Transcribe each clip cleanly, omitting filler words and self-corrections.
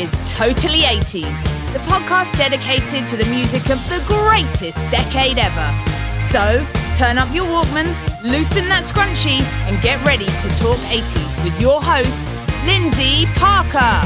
is Totally 80s, the podcast dedicated to the music of the greatest decade ever. So, turn up your Walkman, loosen that scrunchie, and get ready to talk 80s with your host, Lindsay Parker.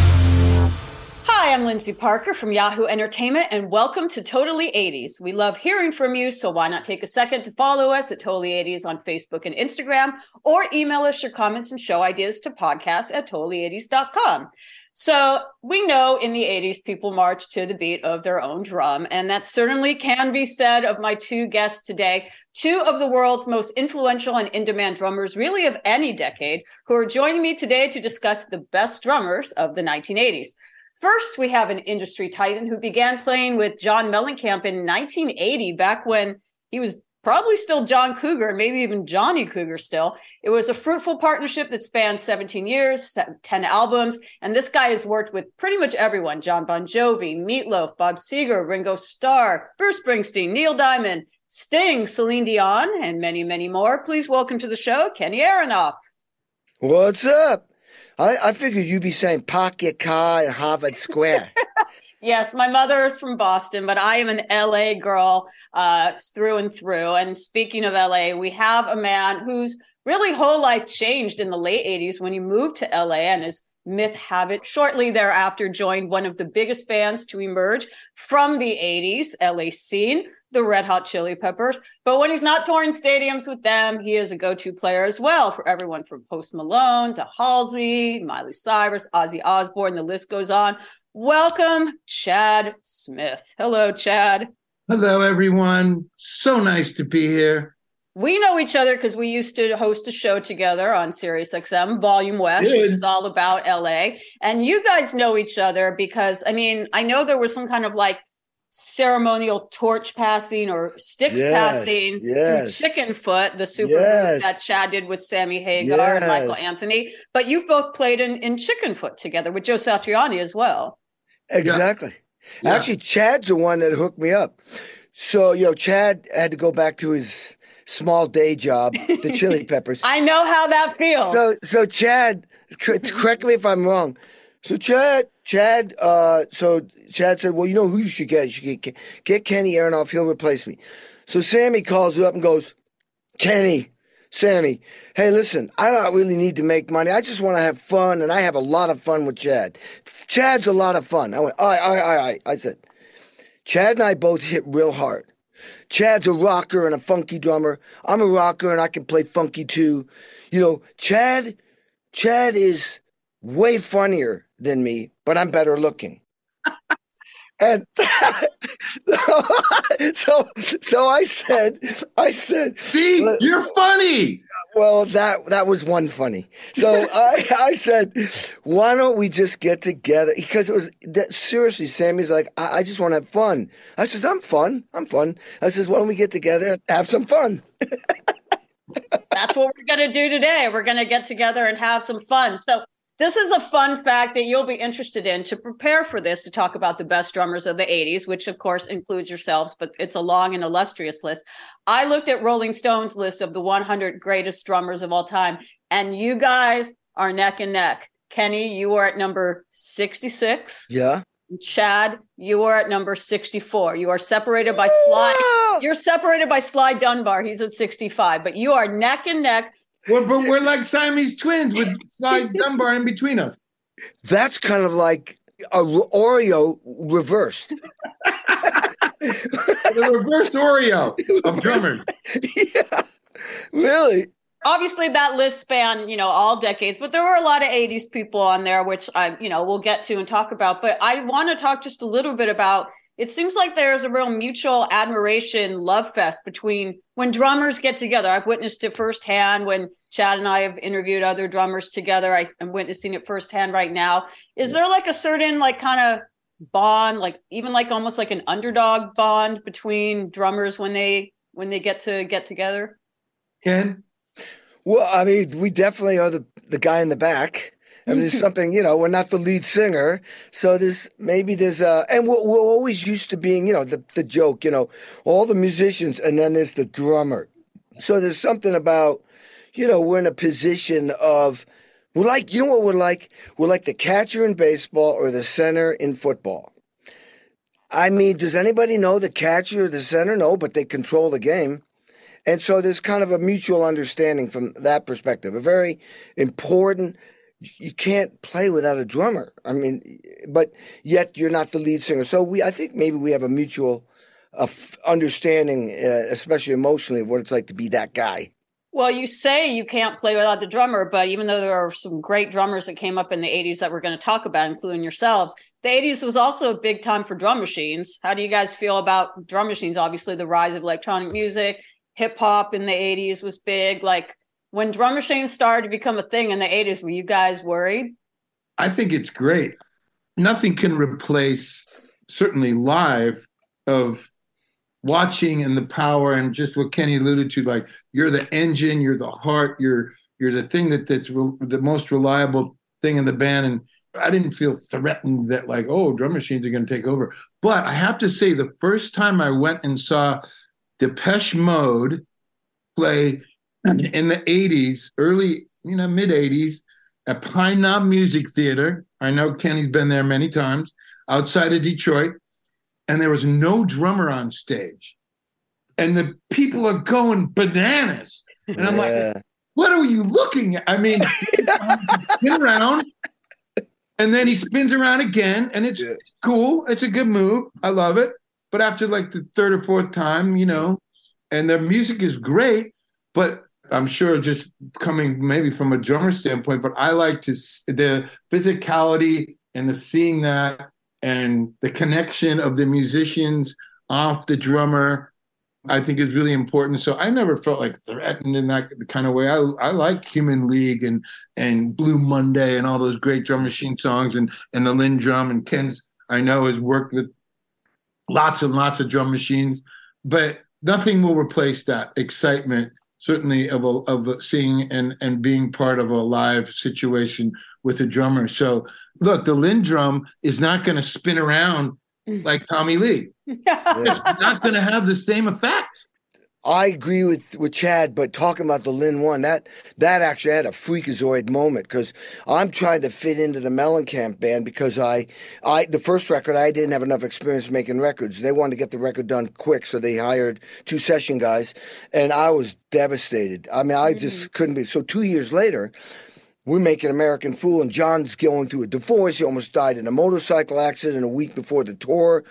Hi, I'm Lindsay Parker from Yahoo Entertainment, and welcome to Totally 80s. We love hearing from you, so why not take a second to follow us at Totally 80s on Facebook and Instagram, or email us your comments and show ideas to podcast@totally80s.com. So we know in the 80s, people march to the beat of their own drum, and that certainly can be said of my two guests today, two of the world's most influential and in-demand drummers, really of any decade, who are joining me today to discuss the best drummers of the 1980s. First, we have an industry titan who began playing with John Mellencamp in 1980, back when he was probably still John Cougar, maybe even Johnny Cougar still. It was a fruitful partnership that spanned 17 years, 10 albums, and this guy has worked with pretty much everyone: John Bon Jovi, Meatloaf, Bob Seger, Ringo Starr, Bruce Springsteen, Neil Diamond, Sting, Celine Dion, and many, many more. Please welcome to the show, Kenny Aronoff. What's up? I figured you'd be saying park your car in Harvard Square. Yes, my mother is from Boston, but I am an LA girl through and through. And speaking of LA, we have a man whose really whole life changed in the late 80s when he moved to LA, and his Myth Habit shortly thereafter joined one of the biggest bands to emerge from the 80s LA scene, the Red Hot Chili Peppers. But when he's not touring stadiums with them, he is a go-to player as well for everyone from Post Malone to Halsey, Miley Cyrus, Ozzy Osbourne, the list goes on. Welcome, Chad Smith. Hello, Chad. Hello, everyone. So nice to be here. We know each other because we used to host a show together on SiriusXM, Volume West, which is all about LA. And you guys know each other because, I mean, I know there was some kind of like ceremonial torch passing or sticks passing through Chicken Foot, the super group that Chad did with Sammy Hagar and Michael Anthony. But you've both played in Chicken Foot together with Joe Satriani as well. Exactly. Yeah. Actually, Chad's the one that hooked me up. So, Chad had to go back to his small day job, the Chili Peppers. I know how that feels. So Chad, correct me if I'm wrong. So Chad said, well, you know who you should get? You should get Kenny Aronoff. He'll replace me. So Sammy calls her up and goes, Sammy, hey, listen, I don't really need to make money. I just want to have fun, and I have a lot of fun with Chad. Chad's a lot of fun. I went, all right. I said, Chad and I both hit real hard. Chad's a rocker and a funky drummer. I'm a rocker, and I can play funky too. Chad is way funnier than me, but I'm better looking. And so I said, see, you're funny. Well, that was one funny. So I said, why don't we just get together? Because it was seriously, Sammy's like, I just want to have fun. I said, I'm fun. I says, why don't we get together and have some fun? That's what we're going to do today. We're going to get together and have some fun. So this is a fun fact that you'll be interested in to prepare for this, to talk about the best drummers of the 80s, which of course includes yourselves, but it's a long and illustrious list. I looked at Rolling Stone's list of the 100 greatest drummers of all time, and you guys are neck and neck. Kenny, you are at number 66. Yeah. Chad, you are at number 64. You are separated by Sly. You're separated by Sly Dunbar. He's at 65, but you are neck and neck. We're like Siamese twins with Sly Dunbar in between us. That's kind of like a Oreo reversed. The reversed Oreo of drummers. Yeah, really. Obviously, that list spanned, all decades, but there were a lot of 80s people on there, which we'll get to and talk about. But I want to talk just a little bit about, it seems like there's a real mutual admiration, love fest between when drummers get together. I've witnessed it firsthand when Chad and I have interviewed other drummers together. I'm witnessing it firsthand right now. Is there like a certain kind of bond, almost like an underdog bond between drummers when they get together? Ken? Well, I mean, we definitely are the guy in the back. I mean, there's something, we're not the lead singer. So and we're always used to being, the joke, all the musicians, and then there's the drummer. So there's something about, we're in a position of We're like, you know what we're like? We're like the catcher in baseball or the center in football. I mean, does anybody know the catcher or the center? No, but they control the game. And so there's kind of a mutual understanding from that perspective. A very important, you can't play without a drummer. I mean, but yet you're not the lead singer. So I think maybe we have a mutual understanding, especially emotionally, of what it's like to be that guy. Well, you say you can't play without the drummer, but even though there are some great drummers that came up in the 80s that we're going to talk about, including yourselves, the 80s was also a big time for drum machines. How do you guys feel about drum machines? Obviously, the rise of electronic music, hip hop in the 80s was big. Like when drum machines started to become a thing in the 80s, were you guys worried? I think it's great. Nothing can replace, certainly live, of watching and the power and just what Kenny alluded to, like you're the engine, you're the heart, you're the thing that's the most reliable thing in the band. And I didn't feel threatened that like, oh, drum machines are going to take over. But I have to say, the first time I went and saw Depeche Mode play in the 80s, early, mid 80s at Pine Knob Music Theater. I know Kenny's been there many times, outside of Detroit. And there was no drummer on stage. And the people are going bananas. And I'm like, what are you looking at? I mean, spin around. And then he spins around again. And it's cool. It's a good move. I love it. But after like the third or fourth time, and the music is great. But I'm sure just coming maybe from a drummer standpoint, but I like the physicality and the seeing that. And the connection of the musicians off the drummer, I think is really important. So I never felt like threatened in that kind of way. I like Human League and Blue Monday and all those great drum machine songs and the Linn Drum. And Ken, I know, has worked with lots and lots of drum machines, but nothing will replace that excitement, certainly of seeing and being part of a live situation with a drummer. So look, the Linn Drum is not going to spin around like Tommy Lee. It's not going to have the same effect. I agree with Chad, but talking about the Linn one, that actually had a freakazoid moment because I'm trying to fit into the Mellencamp band because the first record, I didn't have enough experience making records. They wanted to get the record done quick, so they hired 2 session guys, and I was devastated. I mean, I just couldn't be. So 2 years later, we're making American Fool, and John's going through a divorce. He almost died in a motorcycle accident a week before the tour,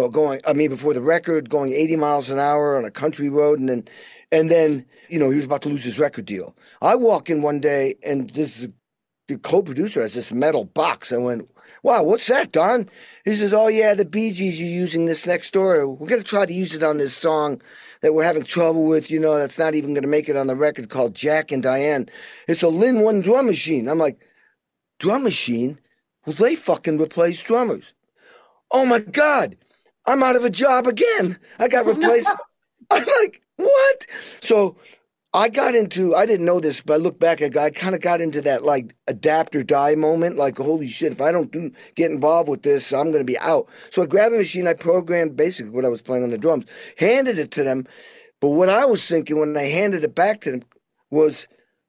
before the record, going 80 miles an hour on a country road. And then, he was about to lose his record deal. I walk in one day, and the co-producer has this metal box. I went, wow, what's that, Don? He says, oh, yeah, the Bee Gees are using this next door. We're going to try to use it on this song that we're having trouble with, that's not even going to make it on the record called Jack and Diane. It's a Linn 1 drum machine. I'm like, drum machine? Well, they fucking replace drummers. Oh, my God. I'm out of a job again. I got replaced. I'm like, what? So I didn't know this, but I look back, I kind of got into that like adapt or die moment. Like, holy shit, if I don't get involved with this, I'm going to be out. So I grabbed the machine, I programmed basically what I was playing on the drums, handed it to them. But what I was thinking when I handed it back to them was,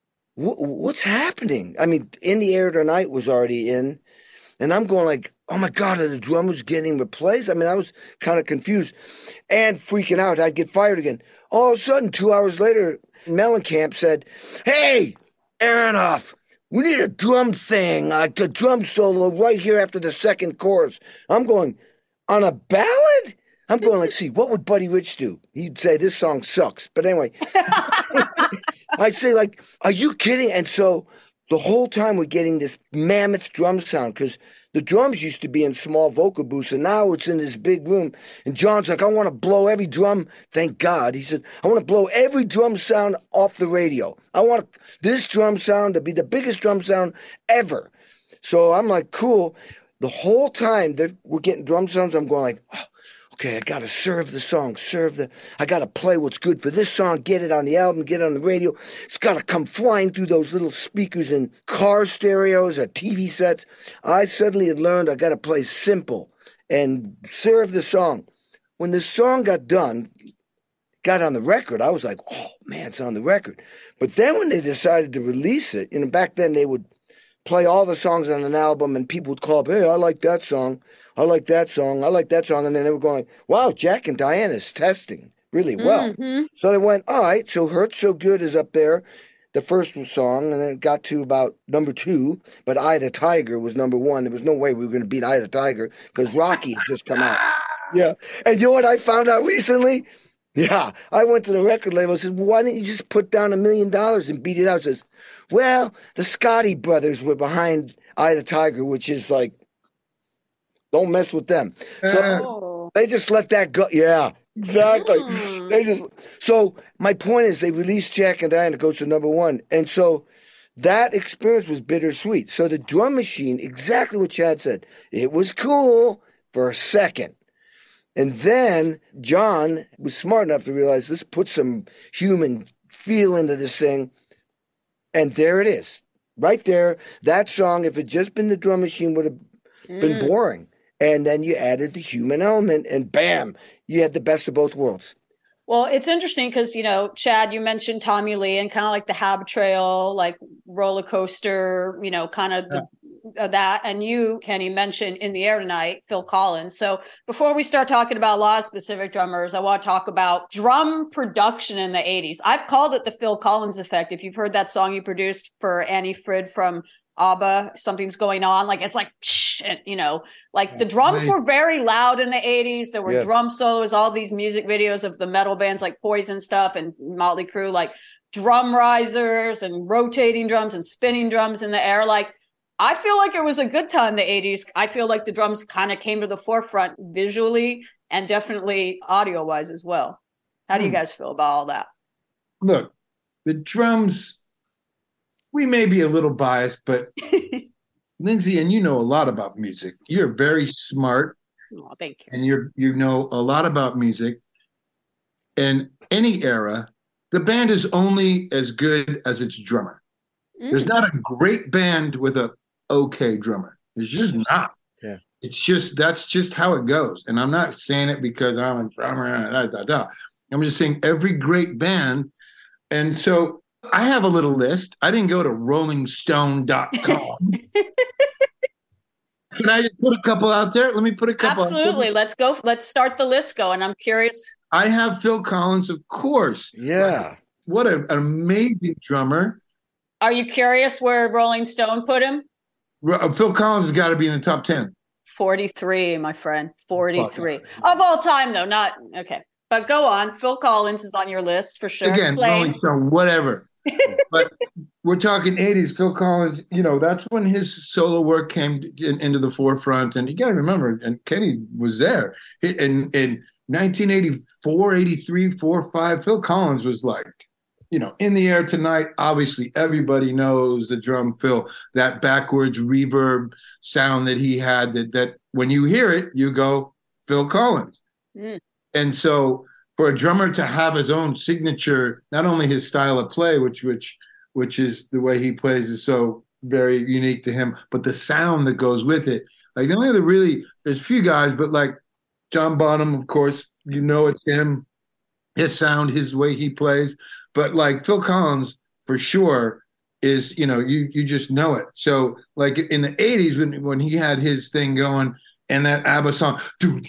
what's happening? I mean, In the Air Tonight was already in, and I'm going like, oh my God, are the drummers getting replaced? I mean, I was kind of confused and freaking out. I'd get fired again. All of a sudden, 2 hours later, Mellencamp said, hey, Aronoff, we need a drum thing, like a drum solo right here after the second chorus. I'm going, on a ballad? I'm going like, see, what would Buddy Rich do? He'd say, this song sucks. But anyway, I'd say like, are you kidding? And so the whole time we're getting this mammoth drum sound because the drums used to be in small vocal booths, and now it's in this big room. And John's like, I want to blow every drum. Thank God. He said, I want to blow every drum sound off the radio. I want this drum sound to be the biggest drum sound ever. So I'm like, cool. The whole time that we're getting drum sounds, I'm going like, oh, okay, I got to serve the song, I got to play what's good for this song, get it on the album, get it on the radio. It's got to come flying through those little speakers in car stereos or TV sets. I suddenly had learned I got to play simple and serve the song. When the song got done, got on the record, I was like, oh man, it's on the record. But then when they decided to release it, back then they would play all the songs on an album, and people would call up, hey, I like that song. I like that song. I like that song. And then they were going, wow, Jack and Diana's testing really well. Mm-hmm. So they went, all right, so Hurt So Good is up there, the first song, and then it got to about number 2, but Eye of the Tiger was number 1. There was no way we were going to beat Eye of the Tiger because Rocky had just come out. Yeah. And you know what I found out recently? Yeah. I went to the record label and said, well, why didn't you just put down $1 million and beat it out? It says, well, the Scotti brothers were behind Eye of the Tiger, which is like, don't mess with them. So they just let that go. Yeah, exactly. So my point is they released Jack and Diana, goes to number 1. And so that experience was bittersweet. So the drum machine, exactly what Chad said, it was cool for a second. And then John was smart enough to realize, let's put some human feel into this thing. And there it is. Right there. That song, if it just been the drum machine, would have been boring. And then you added the human element, and bam, you had the best of both worlds. Well, it's interesting because, you know, Chad, you mentioned Tommy Lee and kind of like the Hab Trail, like roller coaster, you know, kind of that. And you, Kenny, mentioned In the Air Tonight, Phil Collins. So before we start talking about a lot of specific drummers, I want to talk about drum production in the 80s. I've called it the Phil Collins effect. If you've heard that song he produced for Annie Frid from ABBA, Something's Going On, like it's like, and, you know, like the drums were very loud in the 80s. There were drum solos, all these music videos of the metal bands like Poison stuff and Motley Crue, like drum risers and rotating drums and spinning drums in the air. Like, I feel like it was a good time in the 80s. I feel like the drums kind of came to the forefront visually and definitely audio wise as well. How do you guys feel about all that? Look, the drums, we may be a little biased, but Lindsay, and you know a lot about music. You're very smart. Oh, thank you. And you know a lot about music. In any era, the band is only as good as its drummer. There's not a great band with a okay drummer. There's just not. Yeah. It's just, that's just how it goes. And I'm not saying it because I'm a drummer. I'm just saying every great band. And so I have a little list. I didn't go to rollingstone.com. Can I put a couple out there? Let me put a couple Absolutely. out there. Let's go. Let's start the list going. I'm curious. I have Phil Collins, of course. Yeah. What an amazing drummer. Are you curious where Rolling Stone put him? Phil Collins has got to be in the top 10. 43, my friend. 43. Of all time, though. Not, okay. But go on. Phil Collins is on your list for sure. Again, Rolling Stone, whatever. But we're talking 80s. Phil Collins, you know, that's when his solo work came into the forefront. And you got to remember, and Kenny was there. In 1984, 83, 4, 5, Phil Collins was like, you know, In the Air Tonight. Obviously, everybody knows the drum fill, that backwards reverb sound that he had, that when you hear it, you go, Phil Collins. And so for a drummer to have his own signature, not only his style of play, which is the way he plays is so very unique to him, but the sound that goes with it. Like the only other really, there's a few guys, but like John Bonham, of course, you know it's him, his sound, his way he plays. But like Phil Collins, for sure, is, you know, you just know it. So like in the 80s when he had his thing going and that ABBA song,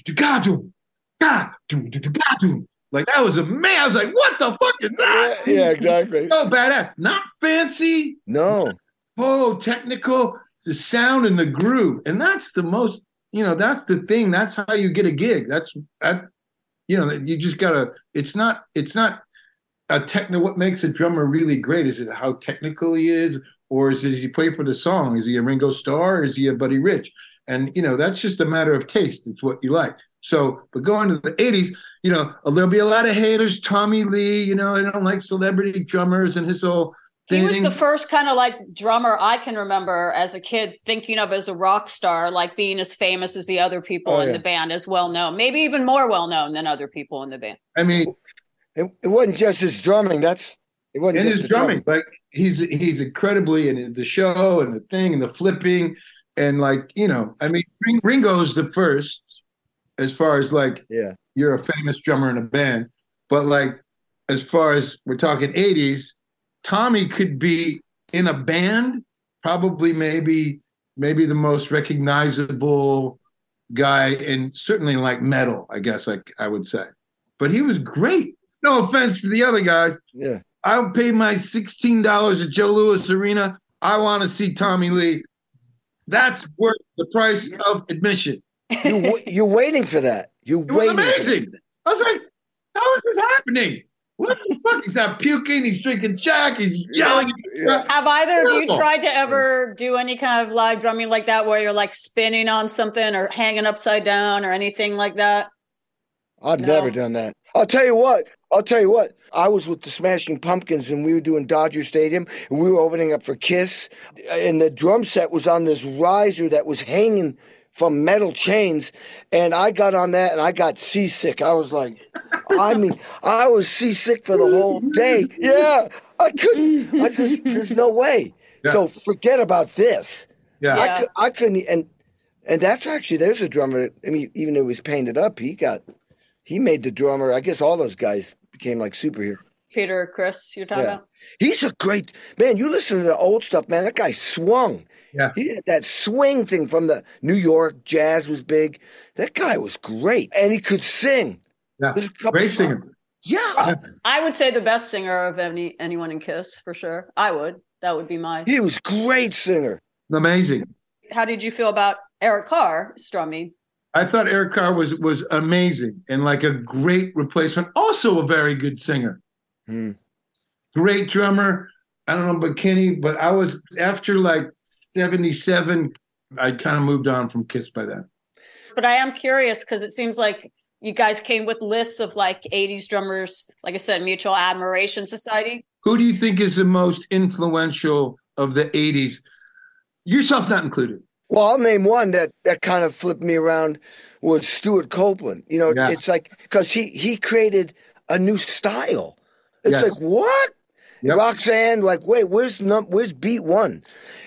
like that was amazing. I was like, what the fuck is that? Yeah, exactly. So badass. Not fancy. No. Oh, technical. The sound and the groove. And that's the most, you know, that's the thing. That's how you get a gig. You know, you just gotta, it's not a what makes a drummer really great. Is it how technical he is? Or is he play for the song? Is he a Ringo Starr? Or is he a Buddy Rich? And, you know, that's just a matter of taste. It's what you like. So, but going to the 80s, you know, there'll be a lot of haters. Tommy Lee, you know, they don't like celebrity drummers and his whole thing. He was the first kind of like drummer I can remember as a kid thinking of as a rock star, like being as famous as the other people in the band, as well known, maybe even more well known than other people in the band. I mean, it wasn't just his drumming. It wasn't just his drumming. Like he's incredibly in the show and the thing and the flipping and like, you know, I mean, Ringo's the first as far as like, you're a famous drummer in a band, but like, as far as we're talking 80s, Tommy could be in a band probably maybe the most recognizable guy in certainly like metal, I guess I would say. But he was great. No offense to the other guys. Yeah. I'll pay my $16 at Joe Louis Arena. I want to see Tommy Lee. That's worth the price of admission. You're waiting for that. It was amazing. I was like, how is this happening? What the fuck? He's not puking. He's drinking Jack. He's yelling. Yeah. Have either of you tried to ever do any kind of live drumming like that where you're like spinning on something or hanging upside down or anything like that? I've never done that. I'll tell you what. I was with the Smashing Pumpkins and we were doing Dodger Stadium and we were opening up for Kiss. And the drum set was on this riser that was hanging from metal chains. And I got on that and I got seasick. I was like, I was seasick for the whole day. Yeah, I couldn't. There's no way. Yeah. So forget about this. Yeah. I couldn't. And that's actually, there's a drummer. I mean, even though he was painted up, he made the drummer. I guess all those guys became like superheroes. Peter or Chris, you're talking about? He's a great man. You listen to the old stuff, man. That guy swung. Yeah. He had that swing thing from the New York jazz was big. That guy was great. And he could sing. Yeah. Great singer. Yeah. I would say the best singer of anyone in Kiss, for sure. I would. That would be my. He was great singer. Amazing. How did you feel about Eric Carr strumming? I thought Eric Carr was amazing and like a great replacement. Also a very good singer. Great drummer. I don't know about Kenny, but I was after like 77, I kind of moved on from Kiss by then. But I am curious because it seems like you guys came with lists of like 80s drummers, like I said, Mutual Admiration Society. Who do you think is the most influential of the 80s? Yourself not included. Well, I'll name one that kind of flipped me around was Stuart Copeland. You know, It's like, because he created a new style. It's like, what? Yep. Roxanne, like, wait, where's beat one?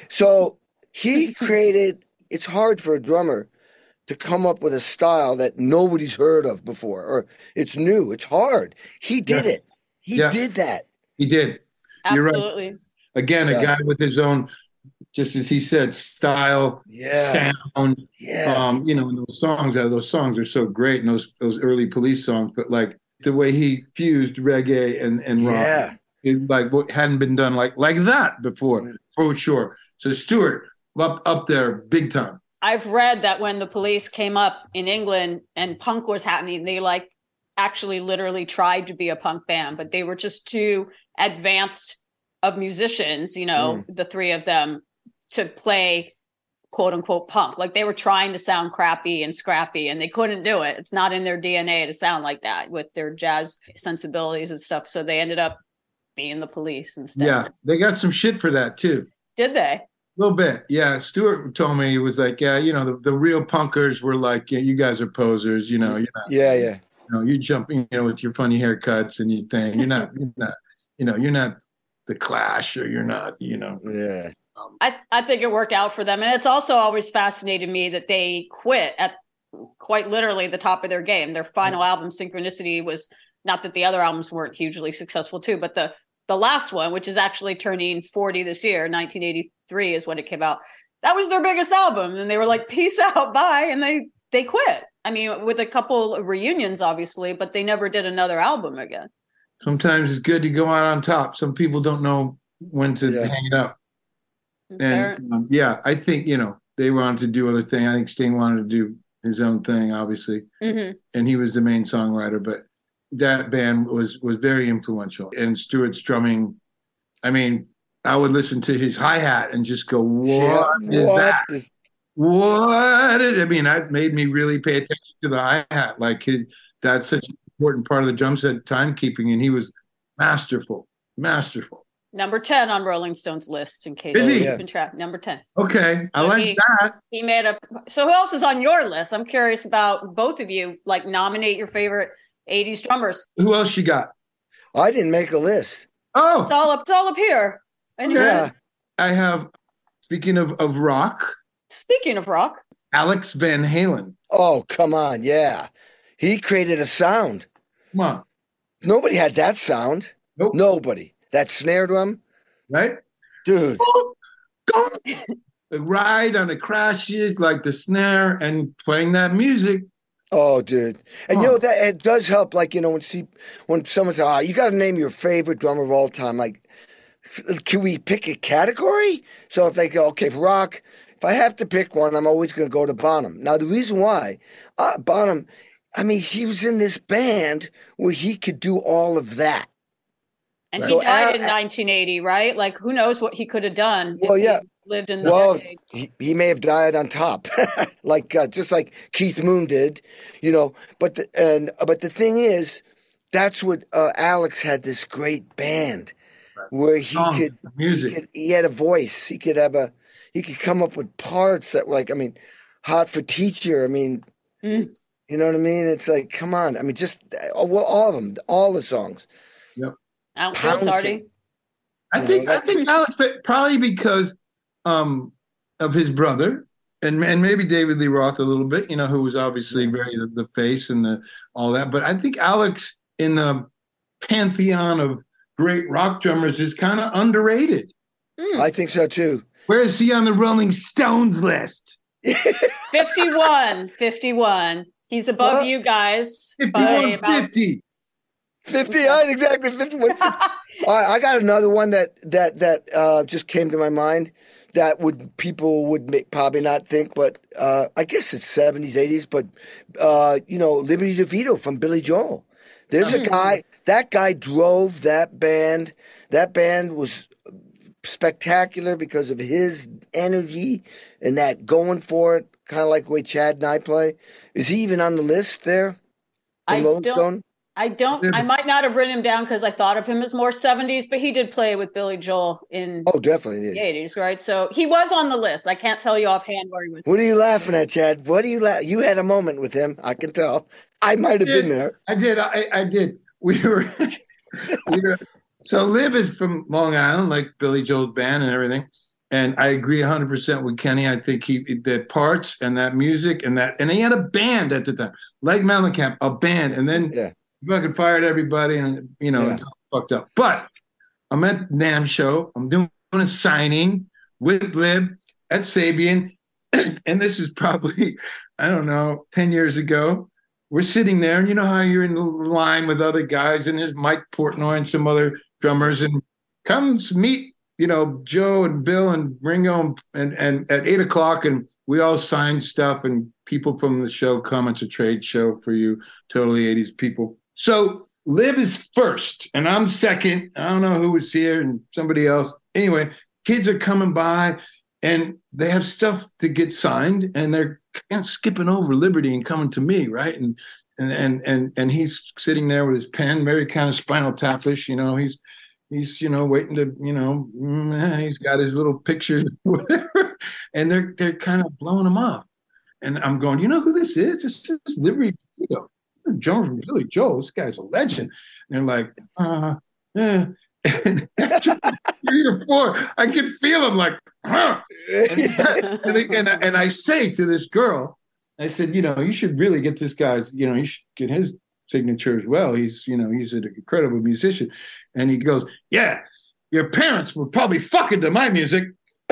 So he created, it's hard for a drummer to come up with a style that nobody's heard of before, or it's new. It's hard. He did it. He did that. He did. Absolutely. You're right. Again, a guy with his own, just as he said, style, sound. Yeah. You know, and those songs are so great, and those early Police songs, but like the way he fused reggae and rock, it, like what hadn't been done like that before, for sure. So Stuart, up there, big time. I've read that when the Police came up in England and punk was happening, they like actually literally tried to be a punk band, but they were just too advanced of musicians, you know, the three of them, to play quote unquote punk. Like they were trying to sound crappy and scrappy and they couldn't do it. It's not in their DNA to sound like that with their jazz sensibilities and stuff. So they ended up being the Police instead. Yeah, they got some shit for that too. Did they? A little bit, yeah. Stuart told me, he was like, yeah, you know, the real punkers were like, yeah, you guys are posers, you know. You're not, you know, you jumping, you know, with your funny haircuts and your thing. You're not, you're not the Clash, or you're not, you know. Yeah. I think it worked out for them. And it's also always fascinated me that they quit at quite literally the top of their game. Their final album, Synchronicity, was, not that the other albums weren't hugely successful too, but the last one, which is actually turning 40 this year, 1983 is when it came out. That was their biggest album. And they were like, peace out, bye. And they quit. I mean, with a couple of reunions, obviously, but they never did another album again. Sometimes it's good to go out on top. Some people don't know when to hang it up. And I think, you know, they wanted to do other things. I think Sting wanted to do his own thing, obviously. And he was the main songwriter, but that band was very influential. And Stuart's drumming, I mean, I would listen to his hi-hat and just go, what is that? What? I mean, that made me really pay attention to the hi-hat. Like, that's such an important part of the drum set, timekeeping, and he was masterful. Number 10 on Rolling Stone's list, in case you're keeping track. Number 10. Okay, I like that. He made so who else is on your list? I'm curious about both of you, like nominate your favorite 80s drummers. Who else you got? I didn't make a list. Oh. It's all up here. Yeah. I have, speaking of rock. Speaking of rock. Alex Van Halen. Oh, come on. Yeah. He created a sound. Come on. Nobody had that sound. Nope. Nobody. That snare drum. Right? Dude. go, ride on the crashes, like the snare, and playing that music. Oh, dude. And you know that it does help, like, you know, when someone says, you got to name your favorite drummer of all time, like, can we pick a category? So if they go, okay, for rock, if I have to pick one, I'm always going to go to Bonham. Now, the reason why, Bonham, I mean, he was in this band where he could do all of that. And he died in 1980, right? Like, who knows what he could have done if he lived in the decade. He may have died on top, like just like Keith Moon did, you know. But the thing is, that's what Alex had this great band where he he had a voice. He could come up with parts that were like, I mean, Hot for Teacher. I mean, you know what I mean? It's like, come on. I mean, just all of them, all the songs. Yep. Outfield Tardy. I think Alex probably because of his brother and maybe David Lee Roth a little bit, you know, who was obviously very the face and all that. But I think Alex in the pantheon of great rock drummers is kind of underrated. I think so too. Where is he on the Rolling Stones list? 51. He's above you guys. 51, 50. 59, exactly. 51. All right, I got another one that just came to my mind that people would probably not think, but I guess it's 70s, 80s, but you know, Liberty DeVito from Billy Joel. There's a guy, that guy drove that band. That band was spectacular because of his energy and that going for it, kind of like the way Chad and I play. Is he even on the list there? I might not have written him down because I thought of him as more 70s, but he did play with Billy Joel in definitely the 80s, right? So he was on the list. I can't tell you offhand where he was. What are you laughing at, Chad? You had a moment with him. I can tell. I might have been there. I did. I did. We were so Lib is from Long Island, like Billy Joel's band and everything. And I agree 100% with Kenny. I think the parts and that music and he had a band at the time, like Mellencamp, a band. And then fucking fired everybody and, you know, fucked up. But I'm at NAMM show. I'm doing a signing with Lib at Sabian. And this is probably, I don't know, 10 years ago. We're sitting there, and you know how you're in the line with other guys, and there's Mike Portnoy and some other drummers, and comes meet, you know, Joe and Bill and Ringo, and at 8 o'clock, and we all sign stuff, and people from the show come. It's a trade show for you, totally 80s people. So Liv is first, and I'm second. I don't know who was here and somebody else. Anyway, kids are coming by, and they have stuff to get signed, and they're kind of skipping over Liberty and coming to me, right? And he's sitting there with his pen, very kind of Spinal Tap-ish, you know. He's you know, waiting to, you know, he's got his little pictures, whatever, and they're kind of blowing him off. And I'm going, you know who this is? This is Liberty, you know, Jones from Billy Joel. This guy's a legend. And they're like, yeah. And after 3 or 4, I can feel him like, huh. And I say to this girl, I said, you know, you should really get this guy's, you know, you should get his signature as well. He's, you know, he's an incredible musician. And he goes, yeah, your parents were probably fucking to my music.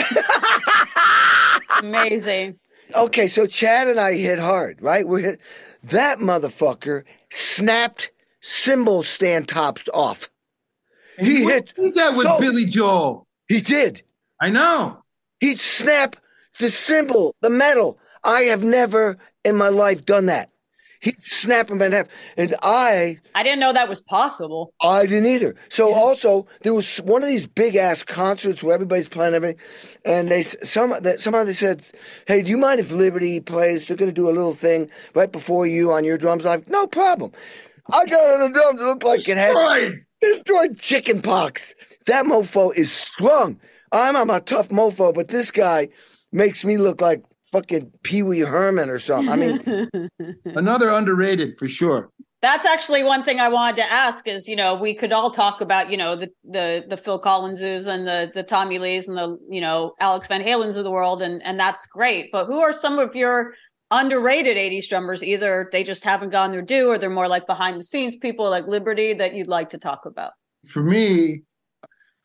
Amazing. Okay, so Chad and I hit hard, right? That motherfucker snapped cymbal stand tops off. He hit that with Billy Joel. He did. I know. He'd snap the cymbal, the metal. I have never in my life done that. He'd snap them in half. And I didn't know that was possible. I didn't either. So also, there was one of these big-ass concerts where everybody's playing everything. And somehow they said, hey, do you mind if Liberty plays? They're going to do a little thing right before you on your drums. I'm like, no problem. I got on the drums. It looked like it had destroyed chicken pox. That mofo is strong. I'm a tough mofo, but this guy makes me look like fucking Pee Wee Herman or something. I mean, another underrated for sure. That's actually one thing I wanted to ask is, you know, we could all talk about, you know, the Phil Collinses and the Tommy Lees and the, you know, Alex Van Halens of the world. And that's great. But who are some of your underrated 80s drummers? Either they just haven't gotten their due or they're more like behind the scenes people like Liberty that you'd like to talk about? For me,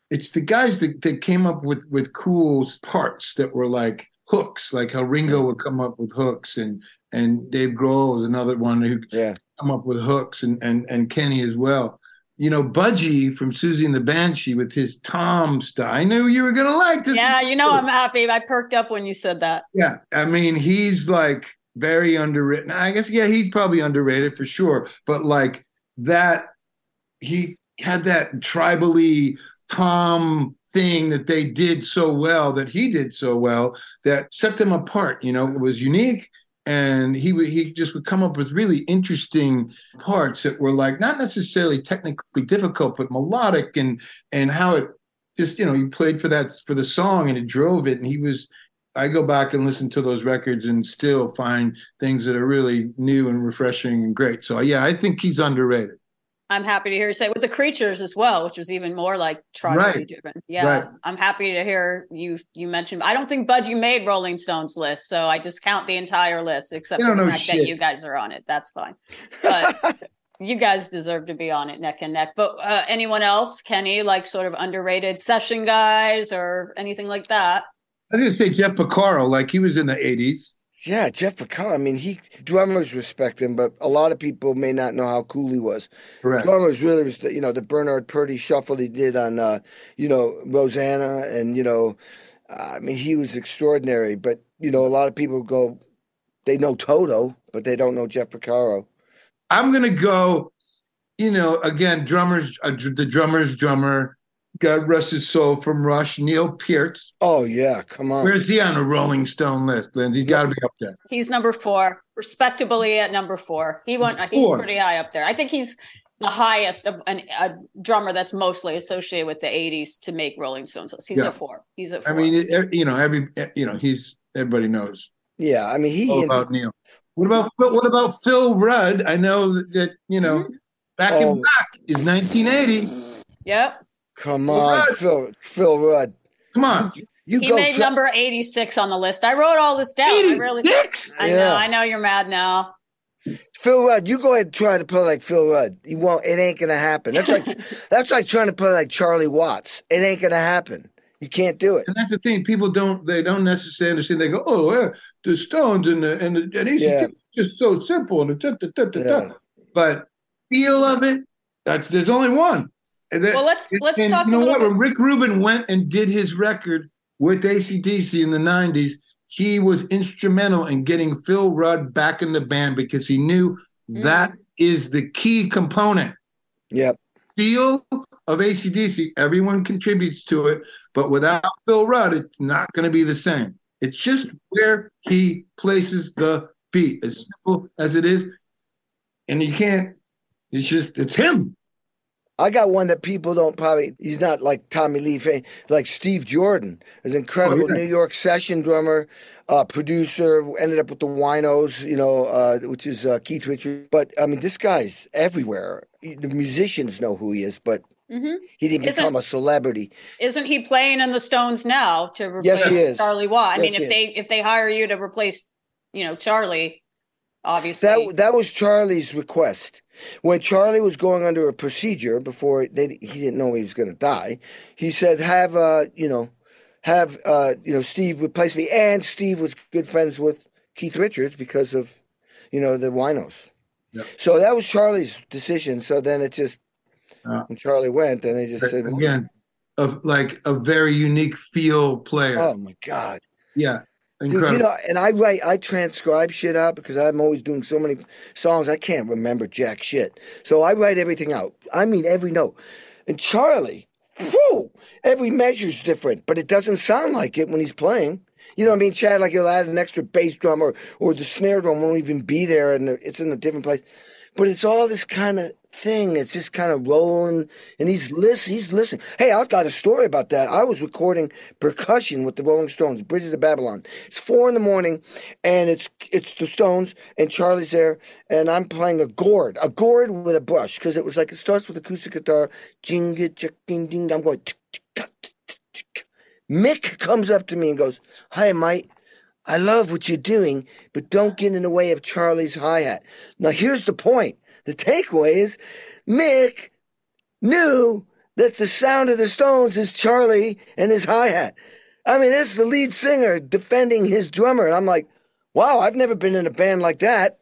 it's the guys that came up with cool parts that were like hooks, like how Ringo would come up with hooks, and Dave Grohl was another one who come up with hooks, and Kenny as well. You know, Budgie from Susie and the Banshee with his Tom style. I knew you were gonna like this. Yeah, you know, I'm happy. I perked up when you said that. Yeah, I mean, he's like very underwritten. I guess, yeah, he's probably underrated for sure. But like that, he had that tribally Tom thing that they did so well, that he did so well, that set them apart. You know, it was unique. And he just would come up with really interesting parts that were like not necessarily technically difficult, but melodic, and how it just, you know, he played for the song and it drove it. And I go back and listen to those records and still find things that are really new and refreshing and great. So yeah, I think he's underrated. I'm happy to hear you say with the Creatures as well, which was even more like tribally driven. Yeah, right. I'm happy to hear you mentioned. I don't think Budgie made Rolling Stones list, so I just count the entire list except for the fact that you guys are on it. That's fine, but you guys deserve to be on it neck and neck. But anyone else, Kenny, like sort of underrated session guys or anything like that? I was gonna say Jeff Porcaro, like he was in the '80s. Yeah, Jeff Porcaro. I mean, drummers respect him, but a lot of people may not know how cool he was. Correct. Drummers really was, the Bernard Purdie shuffle he did on, Rosanna, and, I mean, he was extraordinary. But, a lot of people they know Toto, but they don't know Jeff Porcaro. I'm going to go, again, the drummer's drummer, God rest his soul, from Rush, Neil Peart. Oh, yeah, come on. Where's he on a Rolling Stone list, Lindsay? He's got to be up there. He's number 4, respectably at number 4. He's pretty high up there. I think he's the highest of a drummer that's mostly associated with the 80s to make Rolling Stones list. He's a 4. He's a 4. I mean, everybody knows. Yeah, I mean, all about Neil. What about Phil Rudd? I know that Back in Black is 1980. Yep. Come on, Phil Rudd. Come on. He made number 86 on the list. I wrote all this down. 86? I know you're mad now. Phil Rudd, you go ahead and try to play like Phil Rudd. You won't. It ain't gonna happen. That's like trying to play like Charlie Watts. It ain't gonna happen. You can't do it. And that's the thing. People don't necessarily understand. They go, "Oh, yeah, the Stones and ACDC just so simple." And but feel of it. There's only one. Well, let's talk a little bit. When Rick Rubin went and did his record with AC/DC in the 90s, he was instrumental in getting Phil Rudd back in the band because he knew that is the key component. Yep. Feel of AC/DC, everyone contributes to it, but without Phil Rudd, it's not going to be the same. It's just where he places the beat, as simple as it is. And you can't, it's him. I got one that people don't probably, he's not like Tommy Lee, like Steve Jordan, is an incredible New York session drummer, producer, ended up with the Winos, which is Keith Richards. But, I mean, this guy's everywhere. The musicians know who he is, but he didn't become a celebrity. Isn't he playing in the Stones now to replace Charlie Watt? I mean, if they hire you to replace, Charlie, obviously. That was Charlie's request. When Charlie was going under a procedure before he didn't know he was going to die, he said, have Steve replace me. And Steve was good friends with Keith Richards because of, the Winos. Yep. So that was Charlie's decision. So then it just, when Charlie went, then they just said, again, of like a very unique feel player. Oh my God. Yeah. Incredible. Dude, and I transcribe shit out because I'm always doing so many songs I can't remember jack shit. So I write everything out. I mean every note. And Charlie, every measure's different, but it doesn't sound like it when he's playing. You know what I mean, Chad? Like he'll add an extra bass drum or the snare drum won't even be there and it's in a different place. But it's all this kind of thing. It's just kind of rolling, and he's listening. Hey, I've got a story about that. I was recording percussion with the Rolling Stones, Bridges of Babylon. It's 4 a.m, and it's the Stones, and Charlie's there, and I'm playing a gourd with a brush, because it was like, it starts with acoustic guitar, jinga, ding, ding, I'm going, Mick comes up to me and goes, "Hi, mate. I love what you're doing, but don't get in the way of Charlie's hi-hat." Now, here's the point. The takeaway is Mick knew that the sound of the Stones is Charlie and his hi-hat. I mean, this is the lead singer defending his drummer. And I'm like, wow, I've never been in a band like that.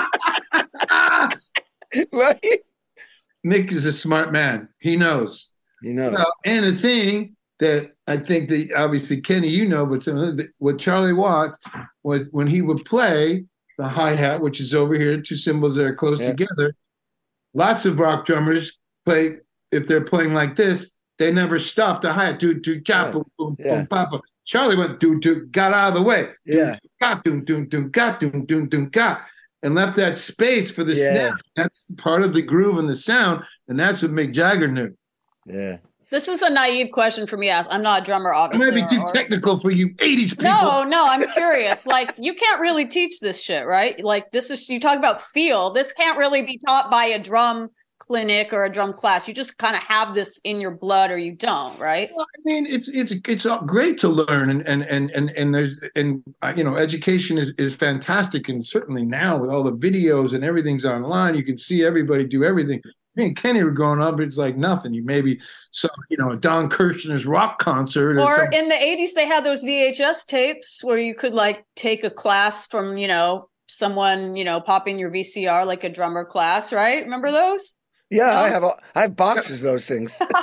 Right? Mick is a smart man. He knows. He knows. Well, and the thing that I think that obviously, Kenny, you know, but what Charlie Watts was when he would play the hi-hat, which is over here, two cymbals that are close together. Lots of rock drummers play, if they're playing like this, they never stop the hi-hat. Do, chop, boom, boom, boom, papa. Charlie went, do, got out of the way. Got, doom, got, doom, got. And left that space for the snap. That's part of the groove and the sound, and that's what Mick Jagger knew. Yeah. This is a naive question for me. I'm not a drummer, obviously. It might be too technical for you 80s people. No, I'm curious. Like, you can't really teach this shit, right? Like, this is, you talk about feel. This can't really be taught by a drum clinic or a drum class. You just kind of have this in your blood, or you don't, right? Well, I mean, it's great to learn, and there's, and you know, education is fantastic, and certainly now with all the videos and everything's online, you can see everybody do everything. Me and Kenny were growing up, it's like nothing. You maybe saw, you know, a Don Kirshner's rock concert, or in the 80s they had those VHS tapes where you could like take a class from, you know, someone, you know, popping your VCR, like a drummer class, right? Remember those? Yeah, I have boxes of those things. But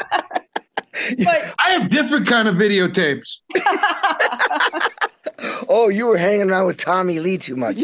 I have different kind of videotapes. Oh, you were hanging around with Tommy Lee too much.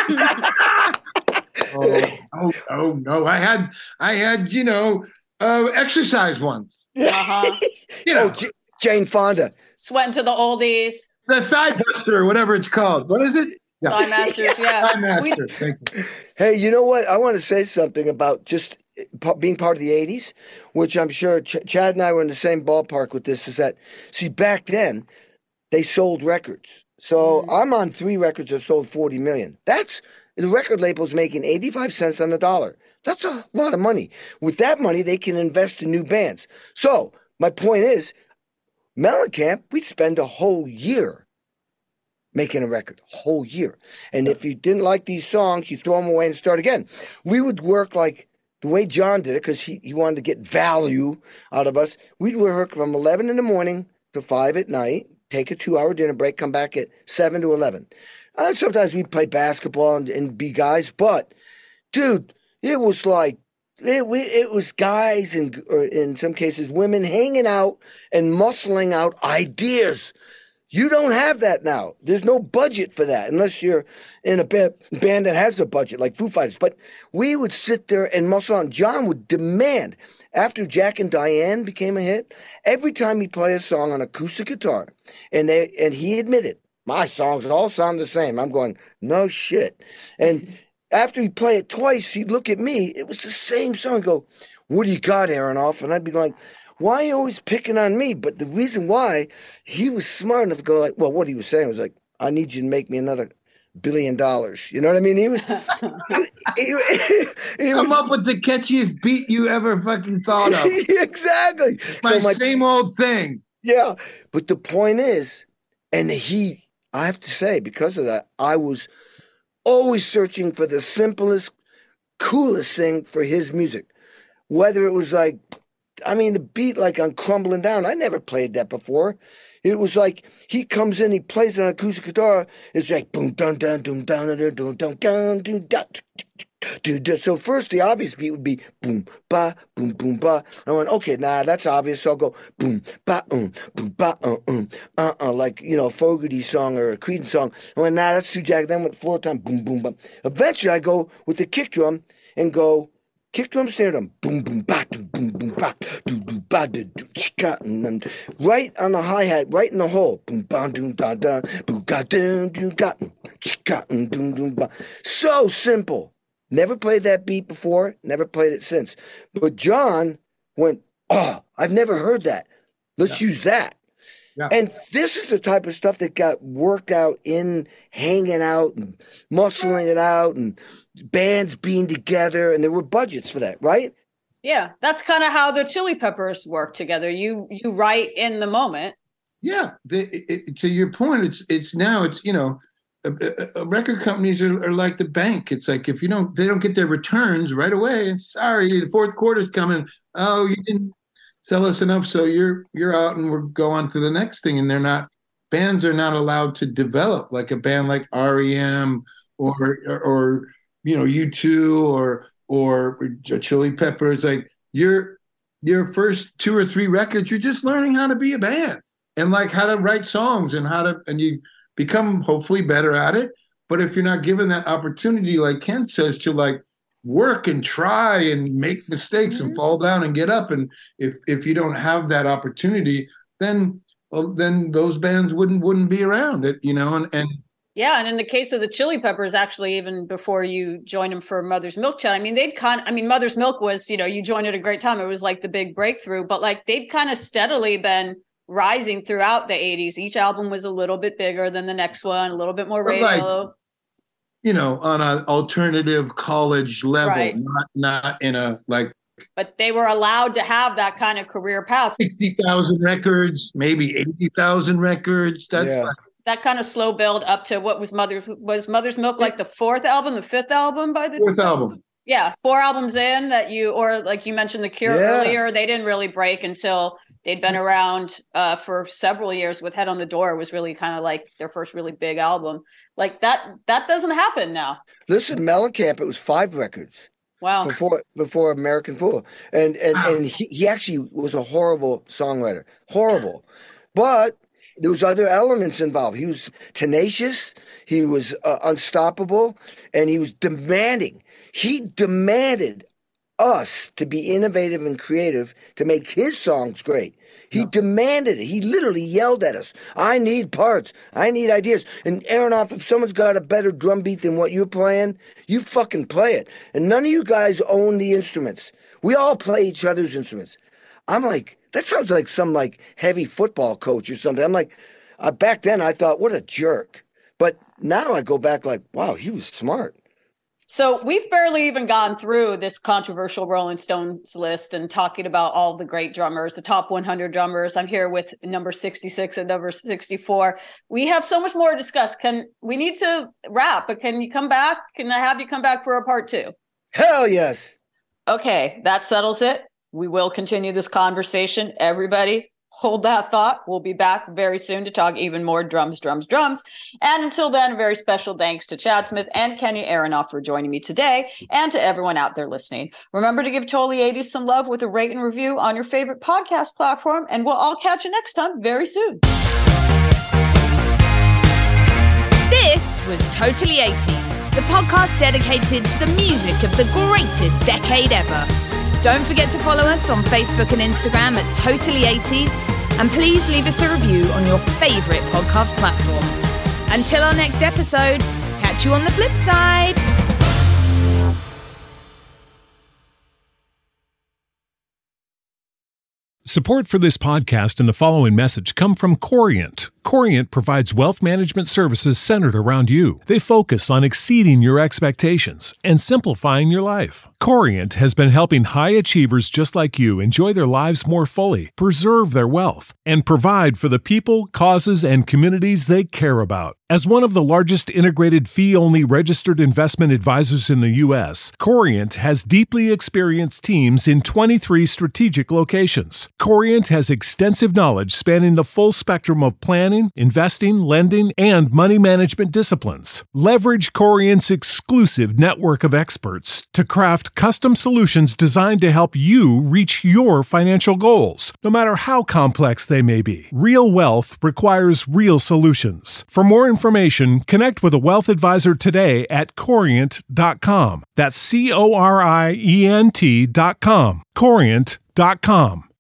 Oh no! I had you know, exercise ones. You know, Jane Fonda. Sweating to the oldies. The Thigh Buster, or whatever it's called. What is it? Yeah. Thigh Masters, yeah. Thigh Masters. Thank you. Hey, you know what? I want to say something about just being part of the 80s, which I'm sure Chad and I were in the same ballpark with this, is that, see, back then, they sold records. So I'm on 3 records that sold 40 million. That's, the record label's making 85 cents on the dollar. That's a lot of money. With that money, they can invest in new bands. So my point is, Mellencamp, we'd spend a whole year making a record, whole year. And if you didn't like these songs, you throw them away and start again. We would work like the way John did it, because he wanted to get value out of us. We'd work from 11 in the morning to 5 at night, take a 2-hour dinner break, come back at 7 to 11. Sometimes we'd play basketball and be guys, but, dude, it was like, it was guys and in some cases women hanging out and muscling out ideas. You don't have that now. There's no budget for that unless you're in a band that has a budget, like Foo Fighters. But we would sit there and muscle on. John would demand, after Jack and Diane became a hit, every time he'd play a song on acoustic guitar, and he admitted, my songs all sound the same. I'm going, no shit. And after he'd play it twice, he'd look at me. It was the same song. He'd go, what do you got, Aronoff? And I'd be like, why are you always picking on me? But the reason why, he was smart enough to go like, well, what he was saying was like, I need you to make me another $1 billion. You know what I mean? He was, he Come up with the catchiest beat you ever fucking thought of. Exactly. My same old thing. Yeah. But the point is, and I have to say, because of that, I was always searching for the simplest, coolest thing for his music. Whether it was like, I mean, the beat like on Crumbling Down, I never played that before. It was like he comes in, he plays an acoustic guitar. It's like boom, dun, dun, dun, dun, dun, dun, dun, dun, dun, dun. So first, the obvious beat would be boom, ba, boom, boom, ba. I went, okay, nah, that's obvious. So I'll go boom, ba, boom, ba, like, you know, a Fogerty song or a Creedence song. I went, nah, that's too jagged. Then went floor time, boom, boom, ba. Eventually, I go with the kick drum and go, kick drum, snare drum, boom, boom, ba, boom, boom, ba, do, do, ba, do, chika, and right on the hi-hat, right in the hole, boom, ba, doom, da, da, boom, ga, doom, doom, ga, chika, doom, doom, ba. So simple. Never played that beat before, never played it since. But John went, oh, I've never heard that. Let's use that. Yeah. And this is the type of stuff that got worked out in hanging out and muscling it out and bands being together, and there were budgets for that, right? Yeah, that's kind of how the Chili Peppers work together. You write in the moment. Yeah, to your point, it's now you know, record companies are like the bank. It's like if they don't get their returns right away, and sorry, the fourth quarter's coming. Oh, you didn't sell us enough so you're out and we'll go on to the next thing. And bands are not allowed to develop like a band like REM or U2 or Chili Peppers. Like your first 2 or 3 records, you're just learning how to be a band and like how to write songs and you become hopefully better at it. But if you're not given that opportunity, like Ken says, to like work and try and make mistakes and fall down and get up, and if you don't have that opportunity, then those bands wouldn't be around it, and yeah. And in the case of the Chili Peppers, actually, even before you joined them for Mother's Milk Chat, I mean, Mother's Milk was, you joined at a great time. It was like the big breakthrough, but like they'd kind of steadily been rising throughout the 80s. Each album was a little bit bigger than the next one, a little bit more radio. Like, on an alternative college level, right. not in a like. But they were allowed to have that kind of career path. 60,000 records, maybe 80,000 records. That's that kind of slow build up to what was Mother's Milk, like the 4th album, the 5th album by the 4th album. Yeah, 4 albums in or like you mentioned The Cure earlier, they didn't really break until they'd been around for several years with Head on the Door. Was really kind of like their first really big album. Like that doesn't happen now. Listen, Mellencamp, it was 5 records. Wow. Before American Fool. And he actually was a horrible songwriter. Horrible. But there was other elements involved. He was tenacious, he was unstoppable, and he was demanding. He demanded us to be innovative and creative to make his songs great. He demanded it. He literally yelled at us. I need parts. I need ideas. And Aronoff, if someone's got a better drum beat than what you're playing, you fucking play it. And none of you guys own the instruments. We all play each other's instruments. I'm like, that sounds like some like heavy football coach or something. I'm like, back then I thought, what a jerk. But now I go back like, wow, he was smart. So we've barely even gone through this controversial Rolling Stones list and talking about all the great drummers, the top 100 drummers. I'm here with number 66 and number 64. We have so much more to discuss. We need to wrap, but can you come back? Can I have you come back for a part 2? Hell yes. Okay, that settles it. We will continue this conversation. Everybody, hold that thought. We'll be back very soon to talk even more drums. And until then, a very special thanks to Chad Smith and Kenny Aronoff for joining me today, and to everyone out there listening. Remember to give Totally 80s some love with a rate and review on your favorite podcast platform, and we'll all catch you next time very soon. This was Totally 80s, the podcast dedicated to the music of the greatest decade ever. Don't forget to follow us on Facebook and Instagram at Totally 80s, and please leave us a review on your favorite podcast platform. Until our next episode, catch you on the flip side. Support for this podcast and the following message come from Corient. Corient provides wealth management services centered around you. They focus on exceeding your expectations and simplifying your life. Corient has been helping high achievers just like you enjoy their lives more fully, preserve their wealth, and provide for the people, causes, and communities they care about. As one of the largest integrated fee-only registered investment advisors in the U.S., Corient has deeply experienced teams in 23 strategic locations. Corient has extensive knowledge spanning the full spectrum of planning, investing, lending, and money management disciplines. Leverage Corient's exclusive network of experts to craft custom solutions designed to help you reach your financial goals, no matter how complex they may be. Real wealth requires real solutions. For more information, connect with a wealth advisor today at Corient.com. That's Corient.com. Corient.com.